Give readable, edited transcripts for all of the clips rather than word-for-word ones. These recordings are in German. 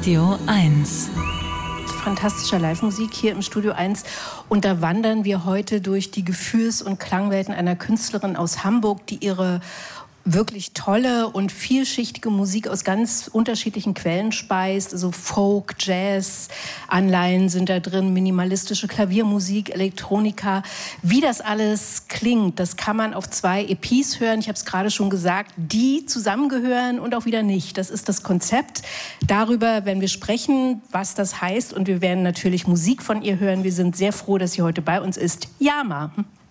Radio 1. Fantastischer Live-Musik hier im Studio 1. Und da wandern wir heute durch die Gefühls- und Klangwelten einer Künstlerin aus Hamburg, die ihre wirklich tolle und vielschichtige Musik aus ganz unterschiedlichen Quellen speist. Also Folk, Jazz, Anleihen sind da drin, minimalistische Klaviermusik, Elektronika. Wie das alles klingt, das kann man auf 2 EPs hören. Ich habe es gerade schon gesagt, die zusammengehören und auch wieder nicht. Das ist das Konzept. Darüber werden wir sprechen, was das heißt. Und wir werden natürlich Musik von ihr hören. Wir sind sehr froh, dass sie heute bei uns ist. Yama.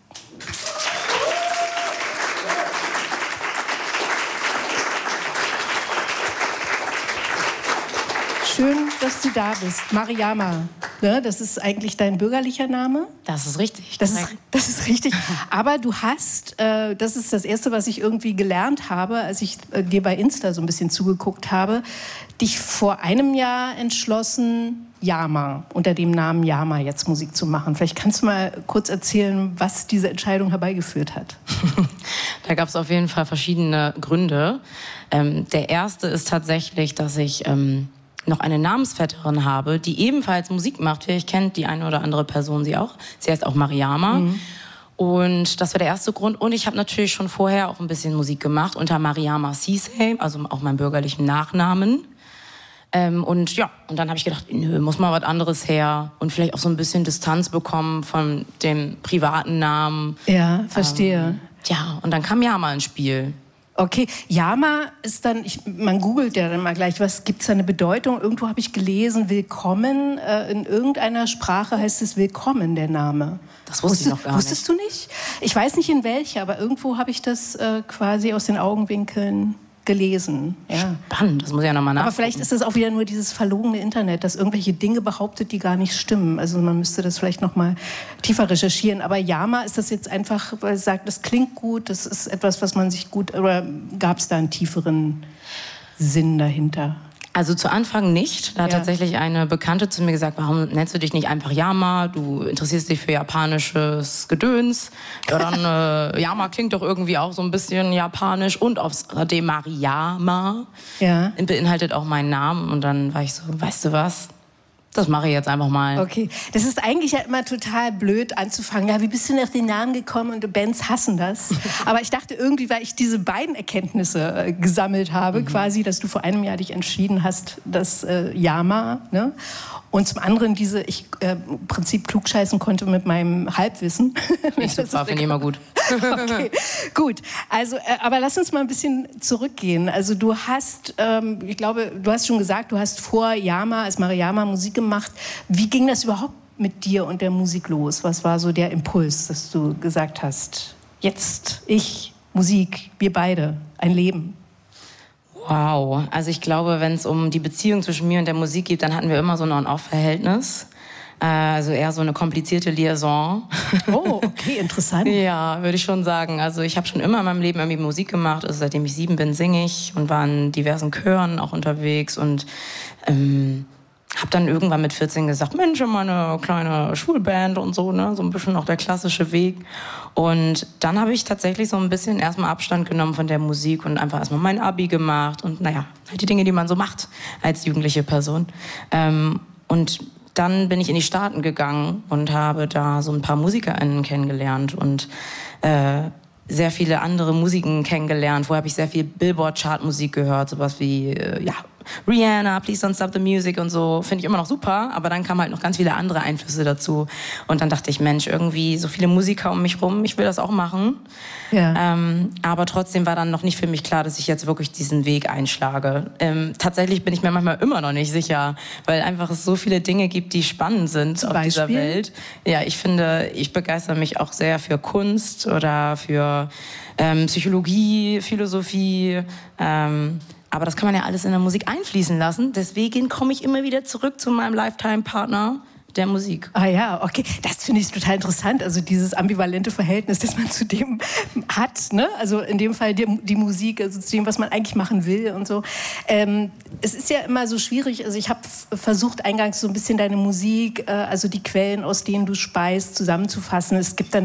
Schön, dass du da bist. Mariama, ne, das ist eigentlich dein bürgerlicher Name? Das ist richtig. Das ist richtig. Aber du hast, das ist das Erste, was ich irgendwie gelernt habe, als ich dir bei Insta so ein bisschen zugeguckt habe, dich vor einem Jahr entschlossen, Yama, unter dem Namen Yama jetzt Musik zu machen. Vielleicht kannst du mal kurz erzählen, was diese Entscheidung herbeigeführt hat. Da gab es auf jeden Fall verschiedene Gründe. Der erste ist tatsächlich, dass ich noch eine Namensvetterin habe, die ebenfalls Musik macht. Vielleicht kennt die eine oder andere Person sie auch. Sie heißt auch Mariama. Mhm. Und das war der erste Grund. Und ich habe natürlich schon vorher auch ein bisschen Musik gemacht unter Mariama Cissé, also auch meinem bürgerlichen Nachnamen. Und ja, und dann habe ich gedacht, nö, muss mal was anderes her. Und vielleicht auch so ein bisschen Distanz bekommen von dem privaten Namen. Ja, verstehe. Ja, und dann kam Yama ins Spiel. Okay, Yama ist dann, man googelt ja dann mal gleich, was gibt's da eine Bedeutung? Irgendwo habe ich gelesen, willkommen, in irgendeiner Sprache heißt es willkommen, der Name. Das wusste ich noch gar nicht. Wusstest du nicht? Ich weiß nicht in welcher, aber irgendwo habe ich das quasi aus den Augenwinkeln gelesen. Ja. Spannend, das muss ich ja nochmal nachgucken. Aber vielleicht ist es auch wieder nur dieses verlogene Internet, das irgendwelche Dinge behauptet, die gar nicht stimmen. Also man müsste das vielleicht nochmal tiefer recherchieren. Aber Yama, ist das jetzt einfach, weil es sagt, das klingt gut, das ist etwas, was man sich gut, oder gab es da einen tieferen Sinn dahinter? Also zu Anfang nicht. Da hat tatsächlich eine Bekannte zu mir gesagt, warum nennst du dich nicht einfach Yama? Du interessierst dich für japanisches Gedöns. Ja, dann Yama klingt doch irgendwie auch so ein bisschen japanisch. Und außerdem Mariama beinhaltet auch meinen Namen. Und dann war ich so, weißt du was? Das mache ich jetzt einfach mal. Okay, das ist eigentlich ja immer total blöd anzufangen. Ja, wie bist du denn auf den Namen gekommen? Und Bands hassen das. Aber ich dachte irgendwie, weil ich diese beiden Erkenntnisse gesammelt habe, quasi, dass du vor einem Jahr dich entschieden hast, dass Yama, ne? Und zum anderen ich im Prinzip klugscheißen konnte mit meinem Halbwissen. Ich super, finde ich immer gut. Okay, gut. Also, aber lass uns mal ein bisschen zurückgehen. Also du hast, ich glaube, du hast schon gesagt, du hast vor Yama, als Mariama Musik gemacht. Wie ging das überhaupt mit dir und der Musik los? Was war so der Impuls, dass du gesagt hast, jetzt ich, Musik, wir beide, ein Leben? Wow, also ich glaube, wenn es um die Beziehung zwischen mir und der Musik geht, dann hatten wir immer so ein On-Off-Verhältnis. Also eher so eine komplizierte Liaison. Oh, okay, interessant. Ja, würde ich schon sagen. Also ich habe schon immer in meinem Leben irgendwie Musik gemacht. Also seitdem ich 7 bin, singe ich und war in diversen Chören auch unterwegs und habe dann irgendwann mit 14 gesagt, Mensch, mal eine kleine Schulband und so, ne, so ein bisschen auch der klassische Weg. Und dann habe ich tatsächlich so ein bisschen erstmal Abstand genommen von der Musik und einfach erstmal mein Abi gemacht und naja, halt die Dinge, die man so macht als jugendliche Person. Und dann bin ich in die Staaten gegangen und habe da so ein paar MusikerInnen kennengelernt und sehr viele andere Musiken kennengelernt. Vorher habe ich sehr viel Billboard-Chart-Musik gehört, sowas wie Rihanna, Please Don't Stop the Music und so. Finde ich immer noch super, aber dann kamen halt noch ganz viele andere Einflüsse dazu. Und dann dachte ich, Mensch, irgendwie so viele Musiker um mich rum, ich will das auch machen. Ja. Aber trotzdem war dann noch nicht für mich klar, dass ich jetzt wirklich diesen Weg einschlage. Tatsächlich bin ich mir manchmal immer noch nicht sicher, weil einfach es so viele Dinge gibt, die spannend sind auf dieser Welt. Ja, ich finde, ich begeister mich auch sehr für Kunst oder für Psychologie, Philosophie, aber das kann man ja alles in der Musik einfließen lassen. Deswegen komme ich immer wieder zurück zu meinem Lifetime-Partner der Musik. Ah ja, okay. Das finde ich total interessant. Also dieses ambivalente Verhältnis, das man zu dem hat, ne? Also in dem Fall die Musik, also zu dem, was man eigentlich machen will und so. Es ist ja immer so schwierig. Also ich habe versucht, eingangs so ein bisschen deine Musik, also die Quellen, aus denen du speist, zusammenzufassen. Es gibt dann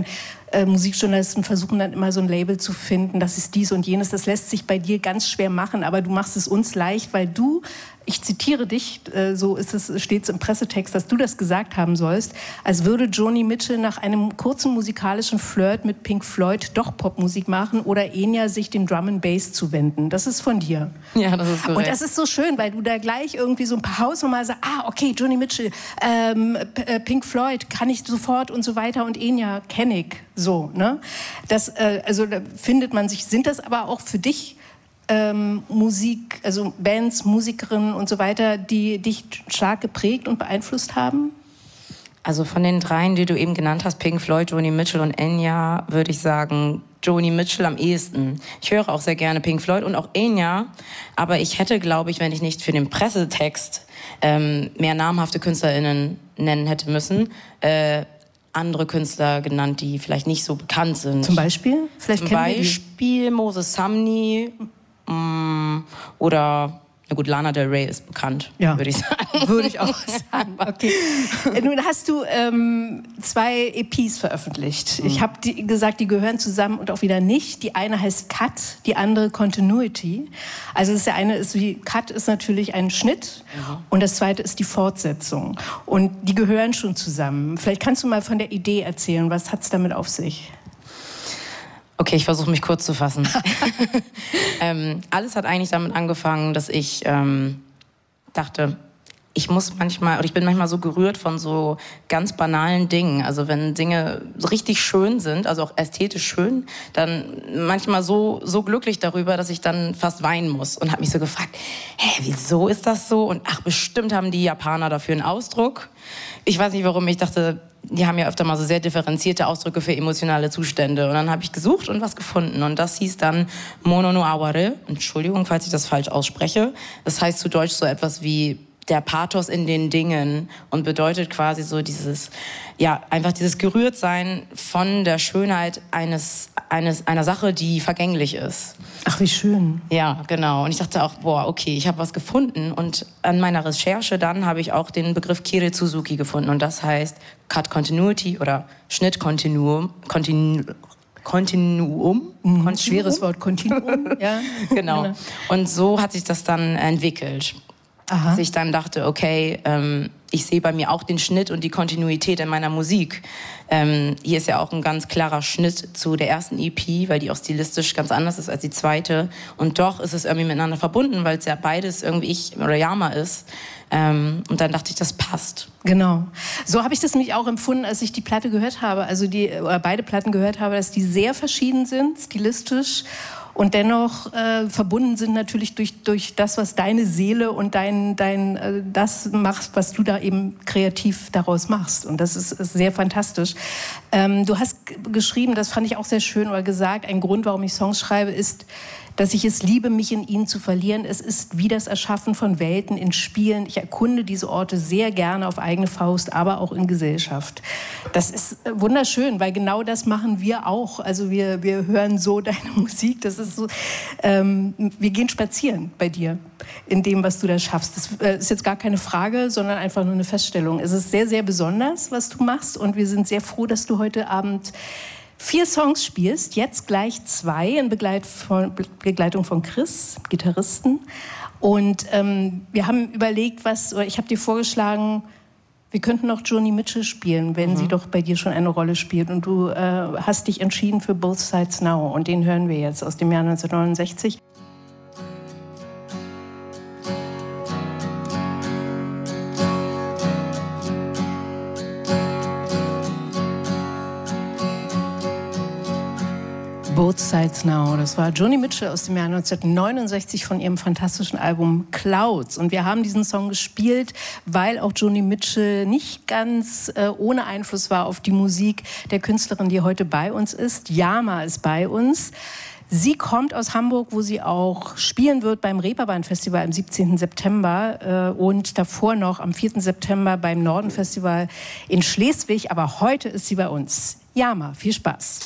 Musikjournalisten versuchen dann immer so ein Label zu finden, das ist dies und jenes. Das lässt sich bei dir ganz schwer machen, aber du machst es uns leicht, weil du, ich zitiere dich, so ist es, steht es im Pressetext, dass du das gesagt haben sollst, als würde Joni Mitchell nach einem kurzen musikalischen Flirt mit Pink Floyd doch Popmusik machen oder Enya sich dem Drum and Bass zuwenden. Das ist von dir. Ja, das ist korrekt. Und das ist so schön, weil du da gleich irgendwie so ein paar Hausnummern sagst, okay, Joni Mitchell, Pink Floyd kann ich sofort und so weiter und Enya kenne ich. So, ne? Das, also da findet man sich, sind das aber auch für dich Musik, also Bands, Musikerinnen und so weiter, die dich stark geprägt und beeinflusst haben? Also von den dreien, die du eben genannt hast, Pink Floyd, Joni Mitchell und Enya, würde ich sagen, Joni Mitchell am ehesten. Ich höre auch sehr gerne Pink Floyd und auch Enya, aber ich hätte, glaube ich, wenn ich nicht für den Pressetext mehr namhafte KünstlerInnen nennen hätte müssen, andere Künstler genannt, die vielleicht nicht so bekannt sind. Zum Beispiel? Vielleicht Zum Beispiel Moses Sumney oder, na gut, Lana Del Rey ist bekannt, würde ich sagen. Würde ich auch sagen. Okay. Nun hast du 2 EPs veröffentlicht. Ich habe gesagt, die gehören zusammen und auch wieder nicht. Die eine heißt Cut, die andere Continuity. Also das eine ist wie, Cut ist natürlich ein Schnitt und das zweite ist die Fortsetzung. Und die gehören schon zusammen. Vielleicht kannst du mal von der Idee erzählen. Was hat es damit auf sich? Okay, ich versuche mich kurz zu fassen. Alles hat eigentlich damit angefangen, dass ich dachte, ich bin manchmal so gerührt von so ganz banalen Dingen. Also wenn Dinge so richtig schön sind, also auch ästhetisch schön, dann manchmal so glücklich darüber, dass ich dann fast weinen muss. Und habe mich so gefragt, wieso ist das so? Und bestimmt haben die Japaner dafür einen Ausdruck. Ich weiß nicht warum, ich dachte, die haben ja öfter mal so sehr differenzierte Ausdrücke für emotionale Zustände. Und dann habe ich gesucht und was gefunden. Und das hieß dann Mono no Aware. Entschuldigung, falls ich das falsch ausspreche. Das heißt zu Deutsch so etwas wie der Pathos in den Dingen und bedeutet quasi so dieses, einfach dieses Gerührtsein von der Schönheit einer Sache, die vergänglich ist. Ach, wie schön. Ja, genau. Und ich dachte auch, okay, ich habe was gefunden. Und an meiner Recherche dann habe ich auch den Begriff Kiritsuzuki gefunden. Und das heißt Cut Continuity oder Schnitt Kontinuum. Schweres Wort, Kontinuum. Ja. Genau. Und so hat sich das dann entwickelt. Aha. Dass ich dann dachte, okay, ich sehe bei mir auch den Schnitt und die Kontinuität in meiner Musik. Hier ist ja auch ein ganz klarer Schnitt zu der ersten EP, weil die auch stilistisch ganz anders ist als die zweite. Und doch ist es irgendwie miteinander verbunden, weil es ja beides irgendwie ich oder Yama ist. Und dann dachte ich, das passt. Genau. So habe ich das nämlich auch empfunden, als ich die Platte gehört habe, also beide Platten gehört habe, dass die sehr verschieden sind, stilistisch. Und dennoch verbunden sind natürlich durch das, was deine Seele und das macht, was du da eben kreativ daraus machst. Und das ist sehr fantastisch. Du hast geschrieben, das fand ich auch sehr schön, oder gesagt, ein Grund, warum ich Songs schreibe, ist, dass ich es liebe, mich in ihnen zu verlieren. Es ist wie das Erschaffen von Welten in Spielen. Ich erkunde diese Orte sehr gerne auf eigene Faust, aber auch in Gesellschaft. Das ist wunderschön, weil genau das machen wir auch. Also wir hören so deine Musik. Das ist so, wir gehen spazieren bei dir in dem, was du da schaffst. Das ist jetzt gar keine Frage, sondern einfach nur eine Feststellung. Es ist sehr, sehr besonders, was du machst. Und wir sind sehr froh, dass du heute Abend 4 Songs spielst, jetzt gleich 2 in Begleitung von Chris, Gitarristen. Und wir haben überlegt, ich habe dir vorgeschlagen, wir könnten noch Joni Mitchell spielen, wenn sie doch bei dir schon eine Rolle spielt. Und du hast dich entschieden für Both Sides Now. Und den hören wir jetzt aus dem Jahr 1969. Both Sides Now. Das war Joni Mitchell aus dem Jahr 1969 von ihrem fantastischen Album Clouds. Und wir haben diesen Song gespielt, weil auch Joni Mitchell nicht ganz ohne Einfluss war auf die Musik der Künstlerin, die heute bei uns ist. Yama ist bei uns. Sie kommt aus Hamburg, wo sie auch spielen wird beim Reeperbahn-Festival am 17. September und davor noch am 4. September beim Norden-Festival in Schleswig. Aber heute ist sie bei uns. Yama, viel Spaß.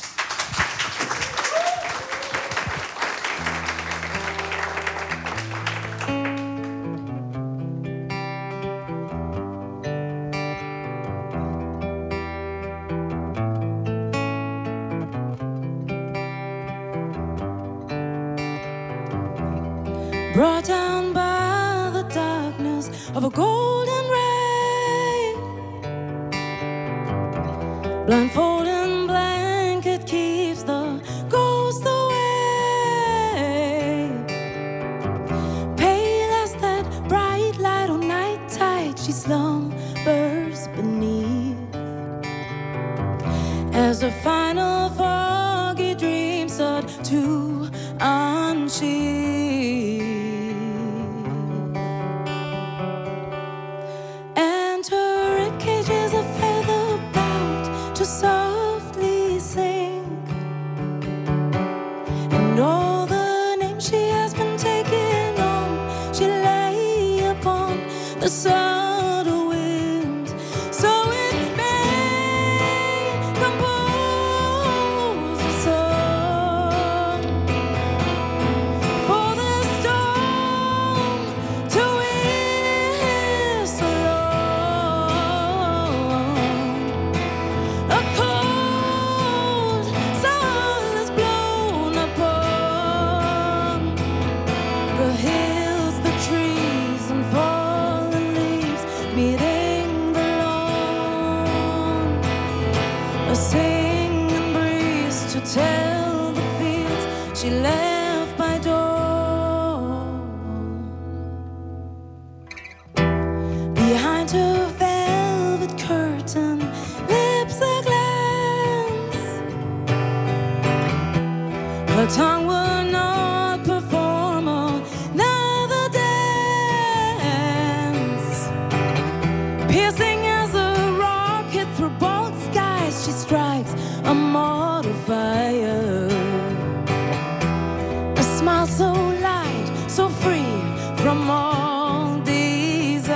brought down by the darkness of a golden ray. Blindfolding blanket keeps the ghost away. Pale as that bright light on night tide, she slumbers beneath. As the final foggy dream start to unsheath, and her ribcage is a feather bound to softly sink, and all the names she has been taking on, she lay upon the subtle wind, so it may compose a song for the storm to whistle along. A cold sun is blown upon the hills, the trees, and fallen leaves meeting the lawn. A singing breeze to tell the fields she left by dawn. Behind her velvet curtain, lips a-glance, her tongue will not perform another dance. Piercing as a rocket through bold skies, she strikes a mortal fire. A smile so light, so free from all desire.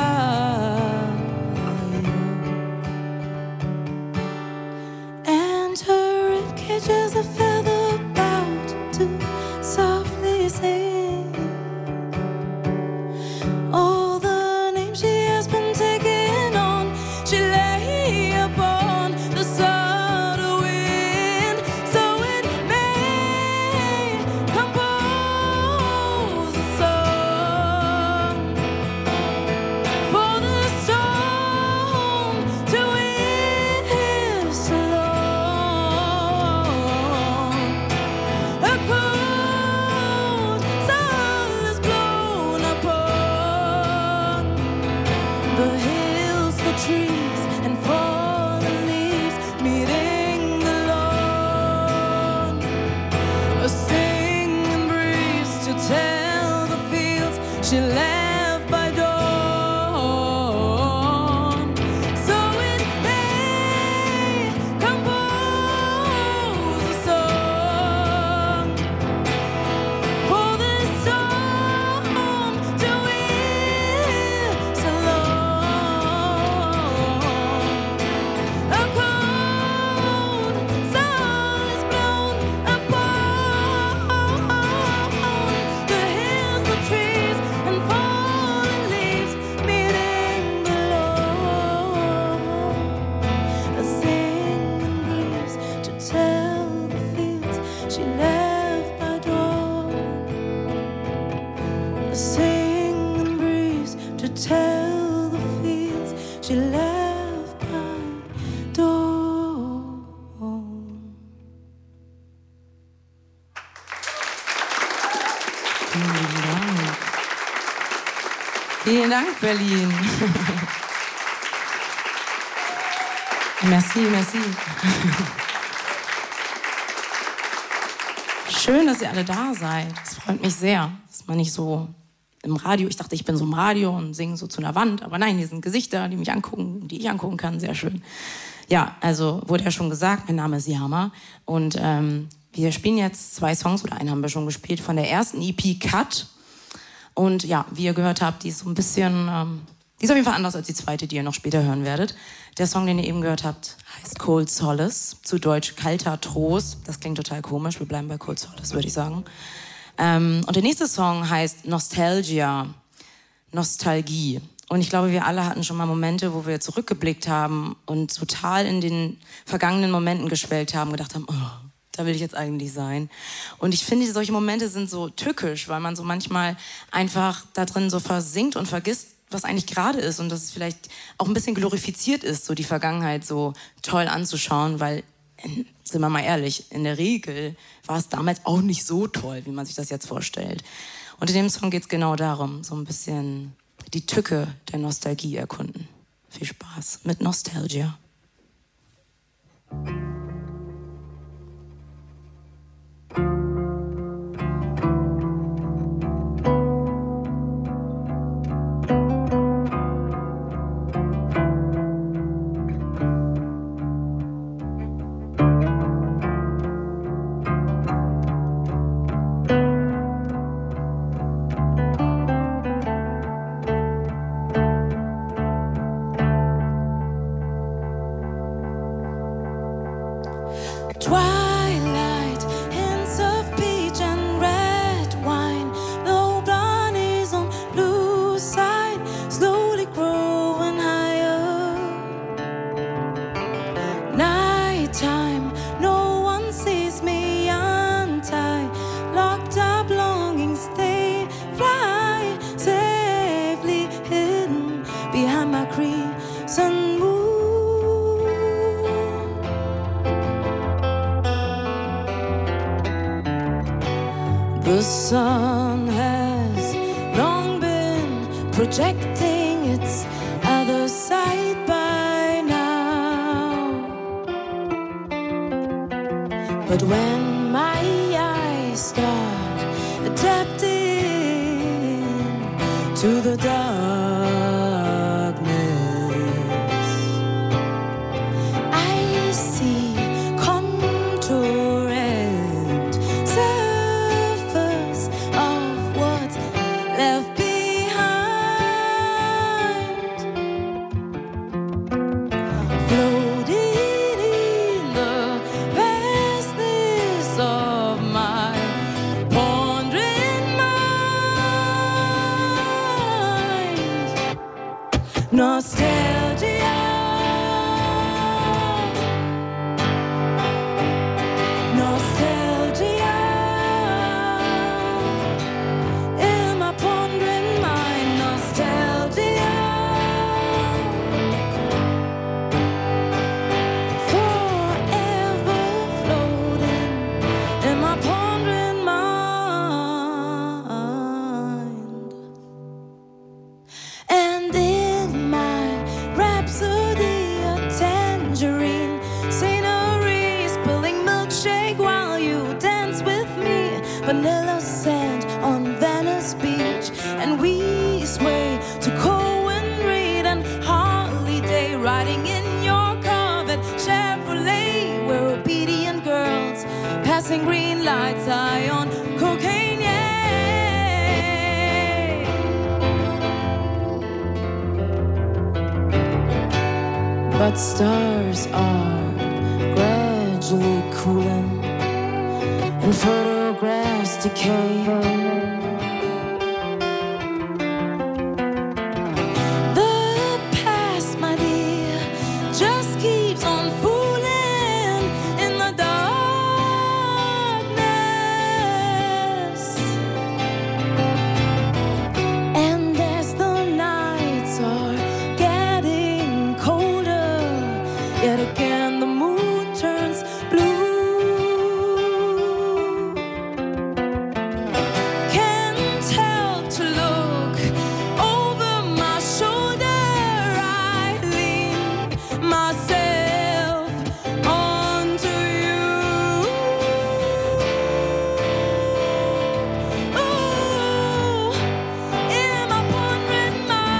And her ribcage is a feather bound to softly sing. All the names she has been taking on, she lay upon the subtle wind, so it may compose a song for the storm to whistle along. A cold sun is blown upon the hills, the trees, and fallen leaves meeting the lawn. A singing breeze to tell the fields she left by dawn. So it may compose a song for the storm to whistle along. A cold sun is blown upon the hills, the trees, and fallen leaves meeting the lawn. A singing breeze to tell the fields she left by dawn. A singing breeze to tell the fields she left by dawn. Vielen Dank. Vielen Dank, Berlin. Merci, merci. Schön, dass ihr alle da seid. Das freut mich sehr. Das ist mal nicht so im Radio. Ich dachte, ich bin so im Radio und singe so zu einer Wand. Aber nein, hier sind Gesichter, die mich angucken, die ich angucken kann. Sehr schön. Ja, also wurde ja schon gesagt, mein Name ist Yama. Und wir spielen jetzt 2 Songs, oder einen haben wir schon gespielt, von der ersten EP Cut. Und ja, wie ihr gehört habt, die ist so ein bisschen, die ist auf jeden Fall anders als die zweite, die ihr noch später hören werdet. Der Song, den ihr eben gehört habt, heißt Cold Solace, zu Deutsch kalter Trost. Das klingt total komisch, wir bleiben bei Cold Solace, würde ich sagen. Und der nächste Song heißt Nostalgia, Nostalgie. Und ich glaube, wir alle hatten schon mal Momente, wo wir zurückgeblickt haben und total in den vergangenen Momenten geschwelgt haben, gedacht haben, oh, da will ich jetzt eigentlich sein. Und ich finde, solche Momente sind so tückisch, weil man so manchmal einfach da drin so versinkt und vergisst, was eigentlich gerade ist und dass es vielleicht auch ein bisschen glorifiziert ist, so die Vergangenheit so toll anzuschauen, weil, sind wir mal ehrlich, in der Regel war es damals auch nicht so toll, wie man sich das jetzt vorstellt. Und in dem Song geht es genau darum, so ein bisschen die Tücke der Nostalgie erkunden. Viel Spaß mit Nostalgia. The sun has long been projecting its other side by now. But when my eyes start adapting to the darkness, I see contour and surface of what's left behind, floating in the vastness of my pondering mind. Nostalgia, nostalgia, in my pondering mind. Nostalgia, forever floating in my pondering mind. And in my rhapsody of tangerine scenery, spilling milkshake while you dance with me, vanilla sand on Venice Beach, and we sway to Cohen Reed and Harley Day, riding in your Corvette Chevrolet. We're obedient girls passing green lights high on cocaine, yeah. But stars are gradually cooling and photographs decay. The past, my dear, just keeps on fooling in the darkness. And as the nights are getting colder, yet again the moon turns blue. Can't help to look over my shoulder. I lean myself onto you. Ooh, in my pondering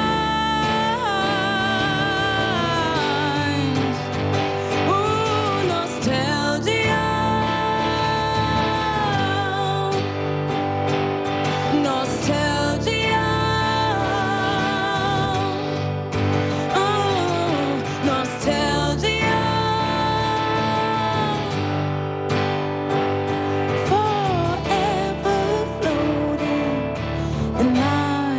mind. Ooh, nostalgia, nostalgia, oh, nostalgia, forever floating in my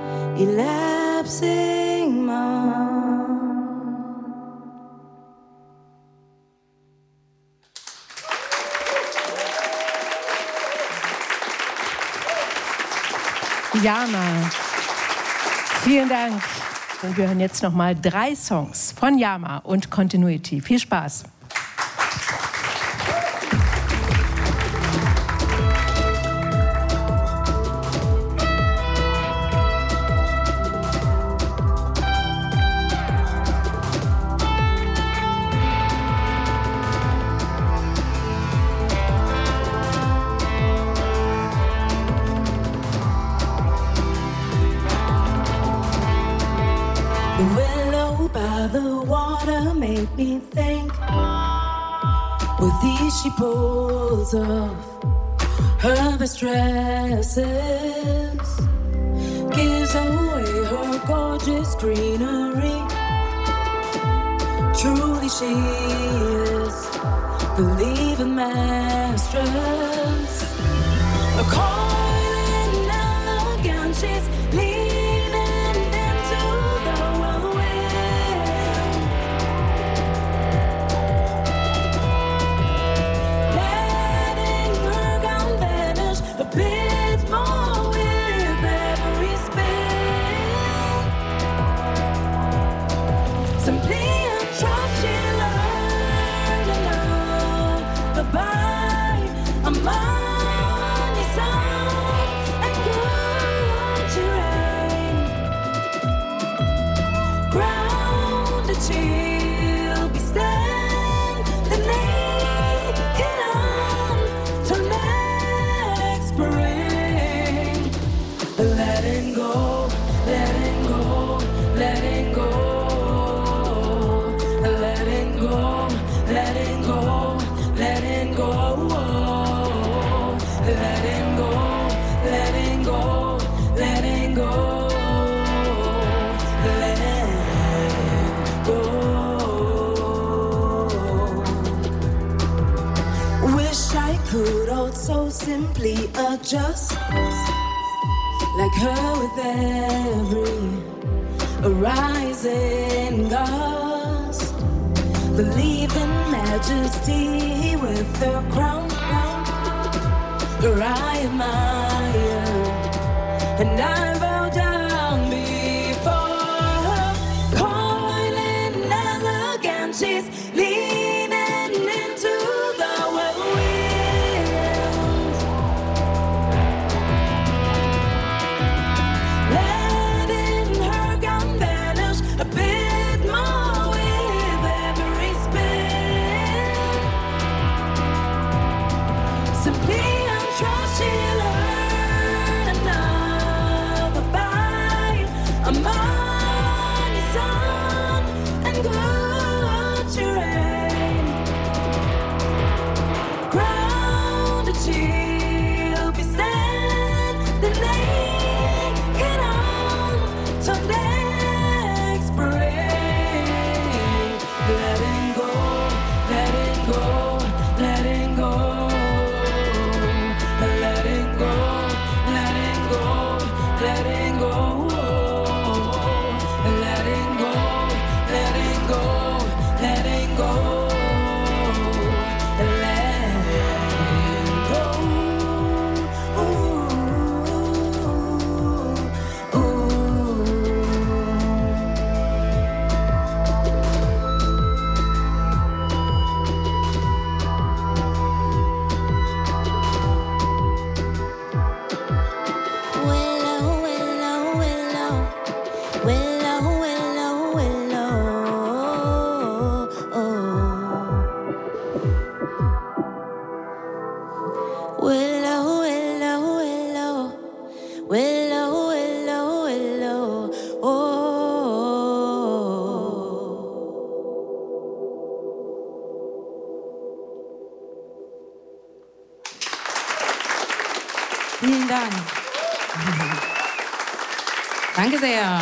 elapsing mind. Yama. Vielen Dank. Und wir hören jetzt noch mal 3 Songs von Yama und Continuity. Viel Spaß. Willow by the water made me think. With these she pulls off her best dresses, gives away her gorgeous greenery. Truly she is the leaving mistress. A coiling elegant, she's leaning into the wind, letting her gown vanish a bit more with every spin. Simply a trust she learned to love the by a money song and good terrain. Grounded she'll be standing naked on till next spring. Letting go, letting go, letting go, letting go, letting go, letting go, letting go, letting go, letting go, letting go. Wish I could also simply adjust like her with every rising gust. Believe in majesty with her crown. Her I admire, and I bow down before her. Coiling elegant, she's leaning into the wind, letting her gown vanish a bit more with every spin. Simply trust she learned another by a money song and good terrain. Grounded she'll be standing naked on till next spring. Letting go, letting go, letting go. Letting go, letting go, letting go, letting go, letting go, letting go, letting go. Ooh, ooh. Willow, willow, willow, willow, willow, willow. Willow, willow, willow, willow, willow, willow. Oh. Vielen Dank. Danke sehr.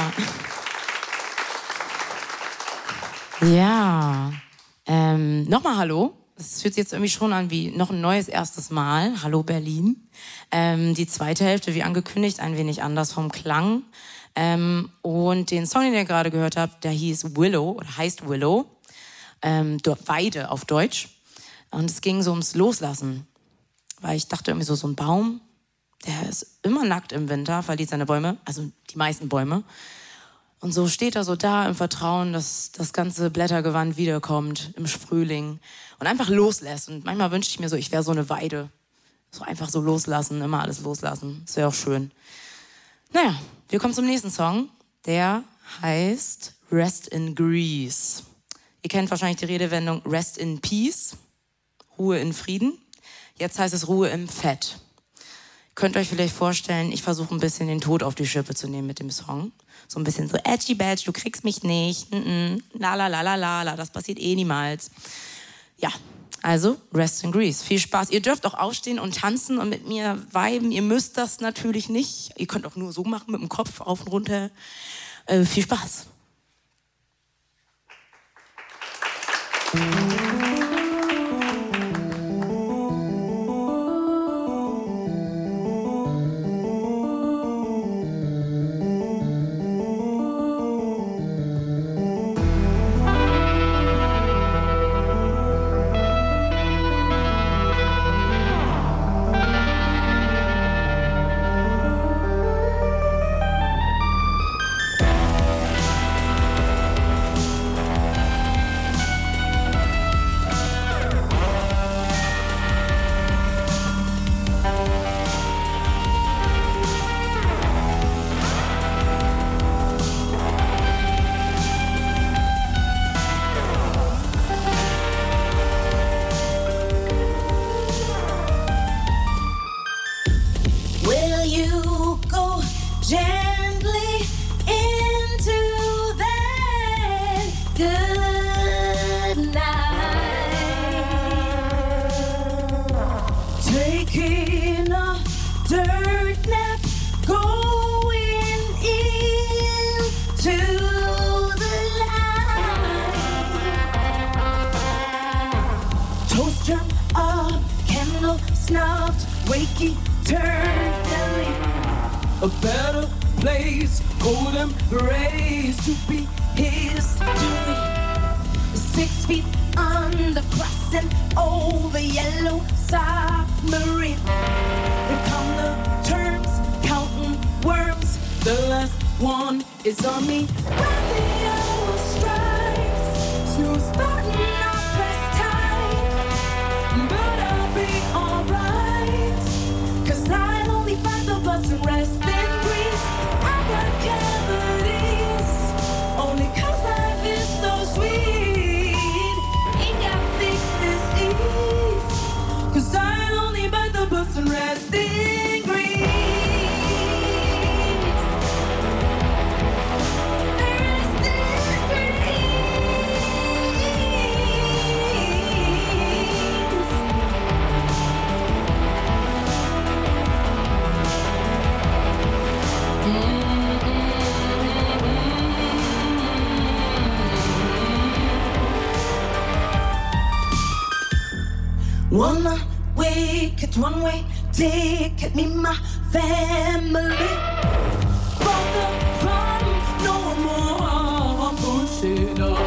Ja, nochmal Hallo. Es fühlt sich jetzt irgendwie schon an wie noch ein neues erstes Mal. Hallo Berlin. Die zweite Hälfte, wie angekündigt, ein wenig anders vom Klang. Und den Song, den ihr gerade gehört habt, der hieß Willow oder heißt Willow. Weide auf Deutsch. Und es ging so ums Loslassen. Weil ich dachte irgendwie so ein Baum, der ist immer nackt im Winter, verliert seine Bäume, also die meisten Bäume. Und so steht er so da im Vertrauen, dass das ganze Blättergewand wiederkommt im Frühling und einfach loslässt. Und manchmal wünsche ich mir so, ich wäre so eine Weide. So einfach so loslassen, immer alles loslassen. Das wäre auch schön. Naja, wir kommen zum nächsten Song. Der heißt Rest in Grease. Ihr kennt wahrscheinlich die Redewendung Rest in Peace, Ruhe in Frieden. Jetzt heißt es Ruhe im Fett. Ihr könnt euch vielleicht vorstellen, ich versuche ein bisschen den Tod auf die Schippe zu nehmen mit dem Song. So ein bisschen so edgy badge, du kriegst mich nicht, la la la la la, das passiert eh niemals. Ja, also Rest in Grease. Viel Spaß. Ihr dürft auch aufstehen und tanzen und mit mir viben. Ihr müsst das natürlich nicht. Ihr könnt auch nur so machen mit dem Kopf auf und runter. Viel Spaß. One-way ticket, me, my family. Bother from no more. Push it up.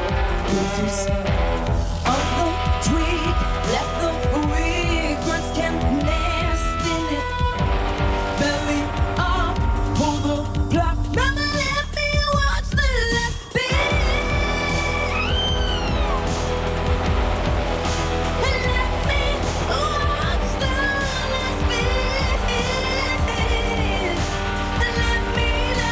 Of the tweak, left the regrets can nest in it. Belly up, pull the block. Mama, let me watch the last beat. And let me watch the last beat. And let me.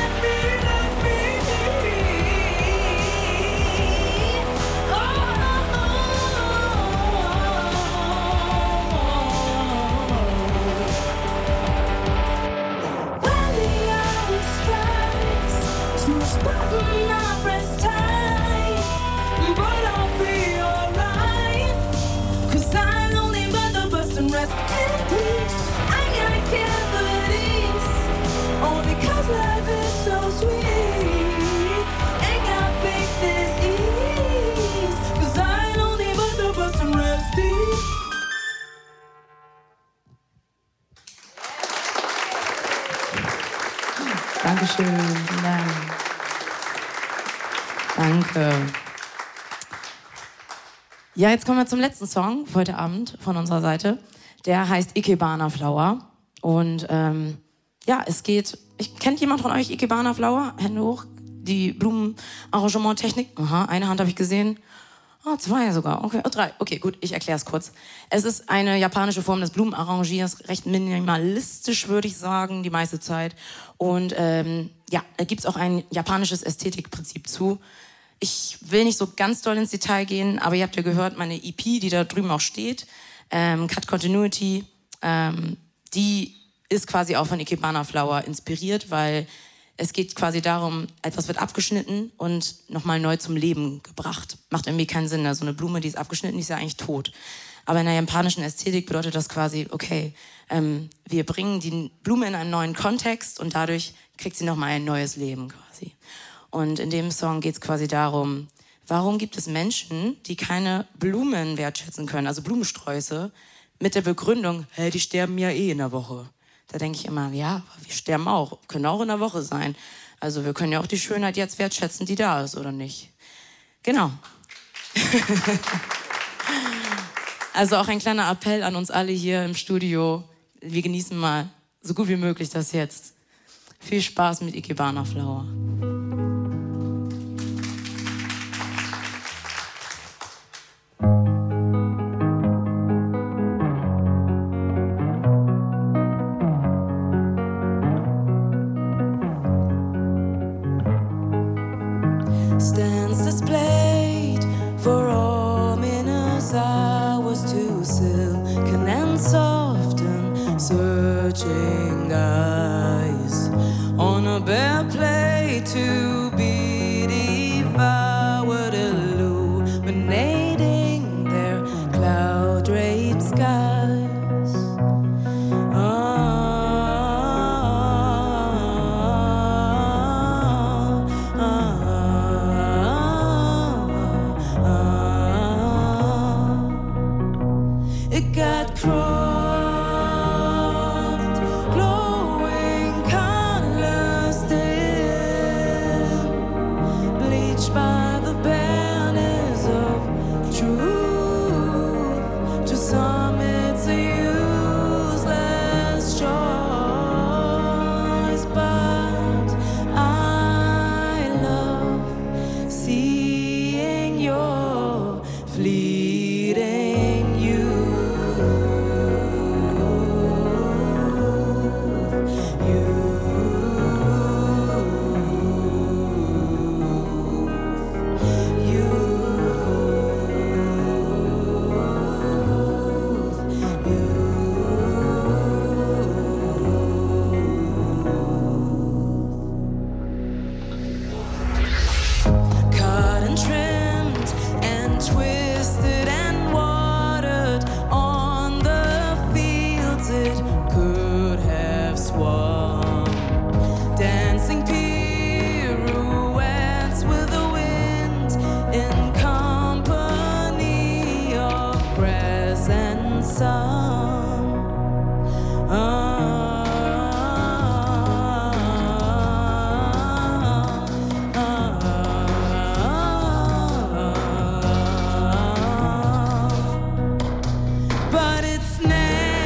Dankeschön. Vielen Dank. Danke. Ja, jetzt kommen wir zum letzten Song für heute Abend von unserer Seite. Der heißt Ikebana Flower. Und ja, es geht... Kennt jemand von euch Ikebana Flower? Hände hoch. Die Blumenarrangement-Technik. Aha, eine Hand habe ich gesehen. Oh, 2 sogar. Okay, 3. Okay, gut, ich erkläre es kurz. Es ist eine japanische Form des Blumenarrangiers, recht minimalistisch, würde ich sagen, die meiste Zeit. Und ja, da gibt es auch ein japanisches Ästhetikprinzip zu. Ich will nicht so ganz doll ins Detail gehen, aber ihr habt ja gehört, meine EP, die da drüben auch steht, Cut Continuity, die ist quasi auch von Ikebana Flower inspiriert, weil es geht quasi darum, etwas wird abgeschnitten und nochmal neu zum Leben gebracht. Macht irgendwie keinen Sinn. Also eine Blume, die ist abgeschnitten, die ist ja eigentlich tot. Aber in der japanischen Ästhetik bedeutet das quasi, okay, wir bringen die Blume in einen neuen Kontext und dadurch kriegt sie nochmal ein neues Leben quasi. Und in dem Song geht es quasi darum, warum gibt es Menschen, die keine Blumen wertschätzen können, also Blumensträuße, mit der Begründung, hey, die sterben ja eh in der Woche. Da denke ich immer, ja, wir sterben auch, können auch in der Woche sein. Also wir können ja auch die Schönheit jetzt wertschätzen, die da ist, oder nicht? Genau. Also auch ein kleiner Appell an uns alle hier im Studio. Wir genießen mal so gut wie möglich das jetzt. Viel Spaß mit Ikebana Flower. Stands displayed for ominous hours to silken and soft and searching eyes on a bare plate to be devoured, illuminating their cloud-draped skies. It got cropped, glowing colors dim, bleached by the bareness of truth. To some it's a useless choice, but I love seeing your fleeting youth. Cut and trimmed and twisted and watered on the fields it could have swum, dancing pirouettes with the wind in company of grass and sun. But it's not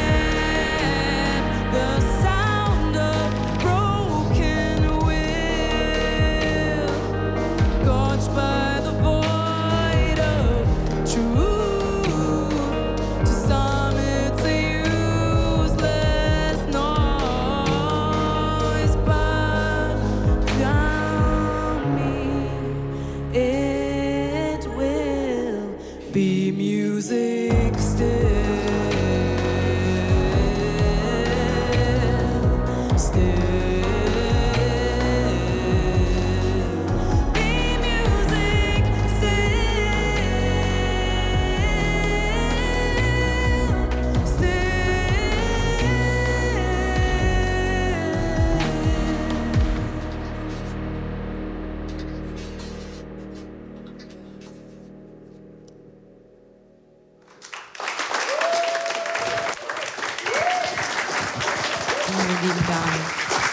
the sound of broken will, gorged by the void of truth. To some it's a useless noise, but down me it will be music still. Be music Meine lieben Damen.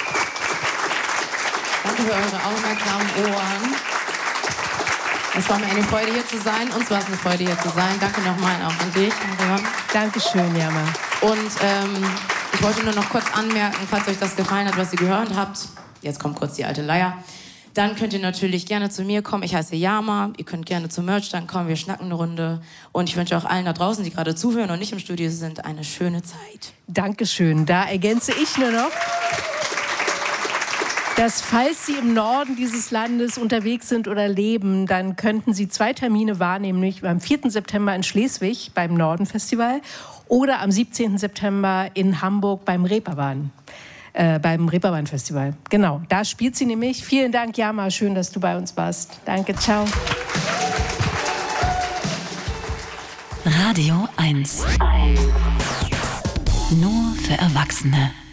Danke für eure aufmerksamen Ohren. Es war mir eine Freude, hier zu sein. Uns war es eine Freude, hier zu sein. Danke nochmal auch an dich, Marion. Dankeschön, Jama. Und Ich wollte nur noch kurz anmerken, falls euch das gefallen hat, was ihr gehört habt. Jetzt kommt kurz die alte Leier. Dann könnt ihr natürlich gerne zu mir kommen. Ich heiße Yama. Ihr könnt gerne zum Merchstand kommen. Wir schnacken eine Runde. Und ich wünsche auch allen da draußen, die gerade zuhören und nicht im Studio sind, eine schöne Zeit. Dankeschön. Da ergänze ich nur noch, dass falls Sie im Norden dieses Landes unterwegs sind oder leben, dann könnten Sie 2 Termine wahrnehmen, nämlich am 4. September in Schleswig beim Norden-Festival oder am 17. September in Hamburg beim Reeperbahn. Beim Reeperbahn-Festival. Genau, da spielt sie nämlich. Vielen Dank, Yama, schön, dass du bei uns warst. Danke, ciao. Radio 1. Nur für Erwachsene.